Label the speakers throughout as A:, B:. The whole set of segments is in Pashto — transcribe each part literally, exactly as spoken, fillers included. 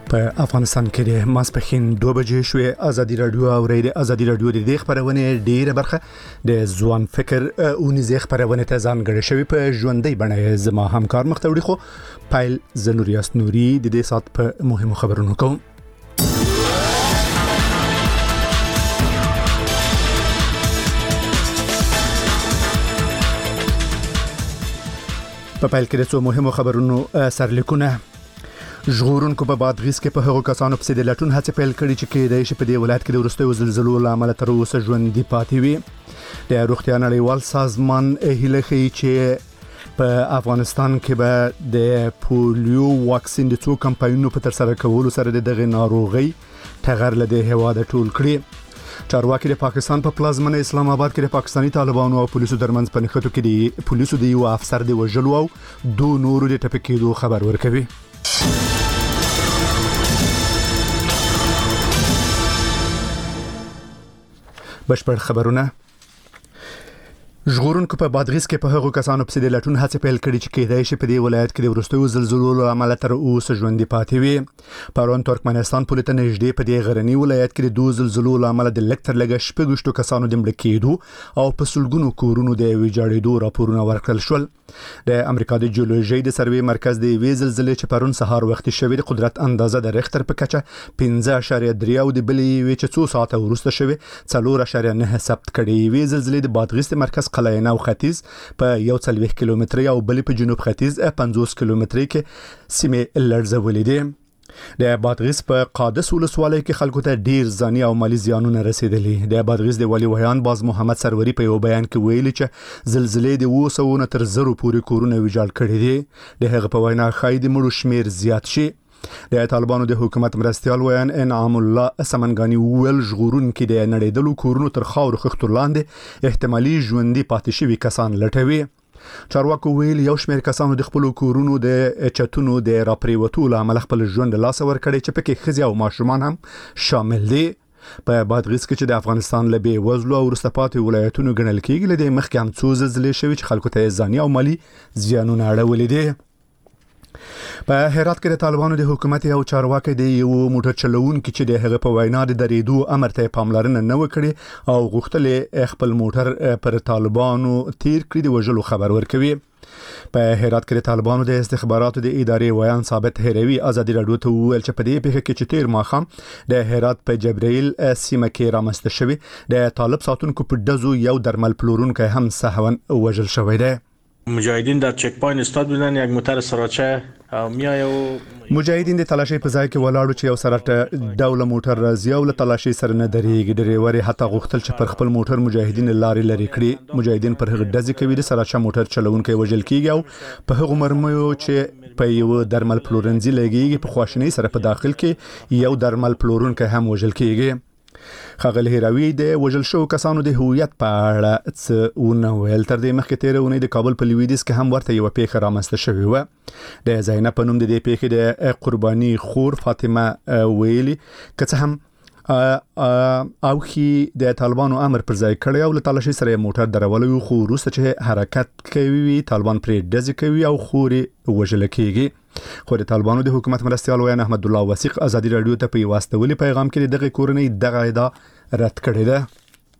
A: په افغانستان کې د ماسپښین دوه بجې شوې. ازادي رادیو او ریډیو ازادي رادیو د دې خبرونه ډیره برخه د ځوان فکر او نزیخ خبرونه ته ځانګړې شوی په ژوندۍ بڼه. زما همکار مختوړي خو پایل زنوریاس نوري د دې سات په مهمو خبرونو کوم. په پایل کې د څو مهمو خبرونو سرلیکونه. ژغورونکو په بادغیس کې په هغو کسانو پسې د لټون هڅې پیل کړې چې کېدای شي په دې ولایت کې د وروستیو زلزلو له امله تر اوسه ژوندي پاتې وي. د روغتیا نړیوال سازمان هیله ښیي چې په افغانستان کې به د پولیو واکسین د څو کمپاینونو په ترسره کولو سره د دغه ناروغي ټغر له دې هواده ټول کړي. چارواکي د پاکستان په پلازمنه اسلام آباد کې د پاکستاني طالبانو او پولیسو ترمنځ په نښتو کې د پولیسو د یو افسر د وژلو او دوه نورو د ټپي کېدو خبر ورکوي. بشپړ خبرونه. ژغورونکو په بادغیس کې په هغو کسانو پسې د لټون هڅې پیل کړې چې کېدای شي په دې ولایت کې د وروستیو زلزلو له امله تر اوسه ژوندي پاتې وي. پرون ترکمنستان پولې ته نږدې په دې غرني ولایت کې د دوه زلزلو له امله د لږ تر لږه شپږ کسانو د مړه کېدو او په سلګونو کورونو د ویجاړېدو راپورونه ورکړل شول. د امریکا د جیولوژي د سروې مرکز د وی زلزلې چې پرون سهار وخت شوی د قدرت اندازه د ریختر په کچه پنځه اعشاریه درې او د بلې وی چې څو ساعته وروسته شوی څلور اعشاریه نه ثبت کړي. وی زلزلې د بادغیس د مرکز قلعه نو ختیځ په یو څلوېښت کیلومتري او بلې په جنوب ختیځ پنځوس کیلومتري کې سیمه لړزولې دي. د بادغیس په قادس ولسوالۍ کې خلکو ته ډیر ځاني او مالی زیانونه رسیدلي. د بادغیس د ولی ویان باز محمد سروري په یو بیان کې ویلي چې زلزلې د اوه سوه نه تر زرو پورې کورونه ویجاړ کړي دي. د هغه په وینا ښایي د مړو شمیر زیات شي. د طالبانو د حکومت مرستيال ویان انعام الله سمنګانی ویل ژغورونکو د نړیدلو کورونو تر خاور خښتو لاندې احتمالي ژوندۍ پاتې شوي کسان لټوي. چارواکو ویل یو شمېر کسانو د خپل کورونو د چتونو د راپریوتو له امله خپل ژوند لاس ور کړی چې پکې ښځې او ماشومان هم شامل دي. په بادغیس کې چې د افغانستان له بې وزلو او وروسته پاتې ولایتونو ګڼل کېږي له دې مخکې هم څو زلزلې شوي چې خلکو ته ځاني او مالي زیانونه اړولي دي. په هرات کې د طالبانو د حکومت یو چارواکي د یو موټر چلوونکي چې د هغه په وینا د درېدو امر ته پاملرنه نه وکړي او غوښتل خپل موټر پر طالبانو تیر کړی د وژلو خبر ورکوي. په هرات کې د طالبانو د استخباراتو د ادارې ویان ثابت هروي ازادي رادیو ته ویل چې په دې پیښه کې چې تیر ماخام د هرات په جبرائیل سیمه کې رامسته شوی د طالب ساتونکو په دزو یو درمل پلورونکی هم سهون وژل شوی دی.
B: مجاهدین در چک پوینت استاد بودن، یک موتر سراچه میای او
A: مجاهدین د تلاشي په ځای کې ولاړو چې یو سره ډول موټر راځي او له تلاشي سره نه درېږي. ډریور حتی غوښتل چې پر خپل موټر مجاهدین لارې لري کړي. مجاهدین پر هغه ډزې کوي د سراچه موټر چلوونکی وژل کیږي او په هغه مرمیو چې په یو درمل پلورنځي لګیږي په خواشنۍ سره په داخل کې یو درمل پلورونکی هم وژل کیږي. خغل هیروی د وژل شو کسانو د هویت په اړه څه ونه ویل. تر دې مخکې تیر اونۍ د کابل په لویدیځ کې هم ورته یو پیښه رامنځته شوې و. د زینب په نوم د دې پیښې د قرباني خور فاطمه ویلي که هم او خي د طالبانو امر پر ځای کړی او له تلاشي سره موټر درولوي خو وروسته چې حرکت کوي طالبان پرې ډزې کوي او خوري وژل کیږي. خو د طالبانو د حکومت مرستيال ویان احمد الله وثیق ازادي رادیو ته په واستولي پیغام کې دغه کورنۍ دغه ادعا رد کړې ده.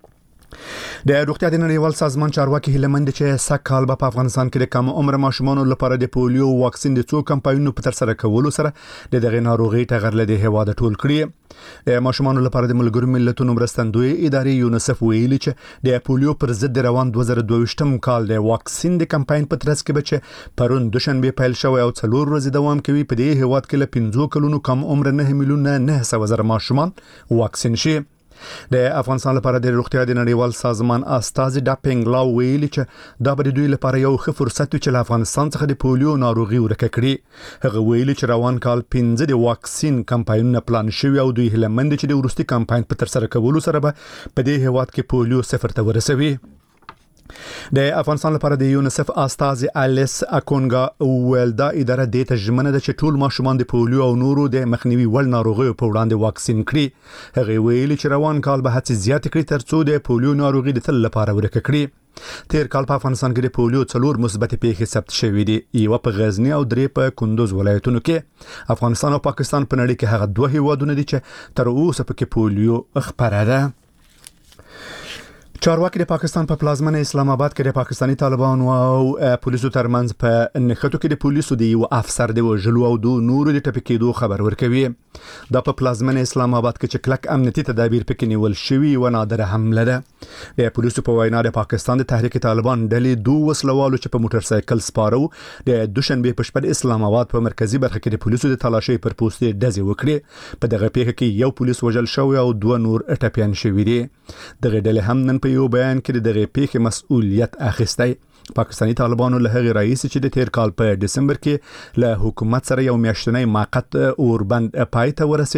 A: د روغتیا د نړیوال سازمان چارواکي هیلمند چې سکهال په افغانستان کې د کم عمر ماشومان لپاره د پولیو واکسین د څو کمپاینونو په ترسره کولو سره د دغه ناروغي ټغر له هواده ټول کړی. د ماشومان لپاره د ملګرو ملتونو مرستندوی ادارې یونیسف ویلي چې د پولیو پر ضد روان دوه زره دوه ویشتم کال د واکسین د کمپاین په ترڅ کې بچ پرون دوشنبه پیل شوی او څلور ورځې دوام کوي. په دې هواد کې له پنځو کلونو کم عمر نه میلیونه نه سوه زره ماشومان واکسین شي. د افغانستان لپاره د روغتیا د نړیوال سازمان استازي ډاپینګ لا ویلي چې دا به دوی لپاره یو ښه فرصت وي چې له افغانستان څخه د پولیو ناروغي ورکه کړي. هغه ویلي چې روان کال پنځه د واکسین کمپاینونه پلان شوی او دوی هیلمند چې د ورستي کمپاین په ترسره کولو سره به په دې هواد کې پولیو صفر ته ورسوي. د افغانستان لپاره د یونیسف استاذ الیس اکونګا ولدا اداره د تجمنه د چټول ماشومان د پولیو او نورو د مخنیوي ول ناروغیو په وړاندې واکسین کړي. هغه ویلي چې روان کال به هڅې زیات کړي ترڅو د پولیو ناروغي د تل لپاره ورکه کړي. تیر کال په افغانستان کې د پولیو څلور مثبت پیښې ثبت شوې دي، یو په غزنی او درې په کندوز ولایتونو کې. افغانستان او پاکستان په نړۍ کې هغه دوه هیوادونه دي چې تر اوسه پکې پولیو خپره ده. چارواکي د پاکستان په پلازمنه اسلام آباد کې د پاکستانی طالبانو او پولیسو ترمنځ په نښتو کې د پولیسو د یو افسر د وژلو او د نورو د ټپي کېدو خبر ورکوي. دا په پلازمنه اسلام آباد کې چې کلک امنیتي تدابیر پکې نیول شوي و نادره حمله ده. د پولیسو په وینا د پاکستان د تحریک طالبان ډلې دوه وسلوالو چې په موټر سایکل سپارو د دوشنبه په شپه د اسلام آباد په مرکزی برخه کې د پولیسو د تلاشي پر پوسټ ډزې وکړي. په دغه پیښه کې یو پولیس وژل شوی او دوه نور ټپيان شوي دي. دغه ډلې هم نن په یو بیان کې دغه پیښې مسؤلیت اخیستی. پاکستانی طالبانو له هغه رئیس چې د تیر کال په دسمبر کې له حکومت سره یو میاشتنی موقت اوربند پای ته ورسید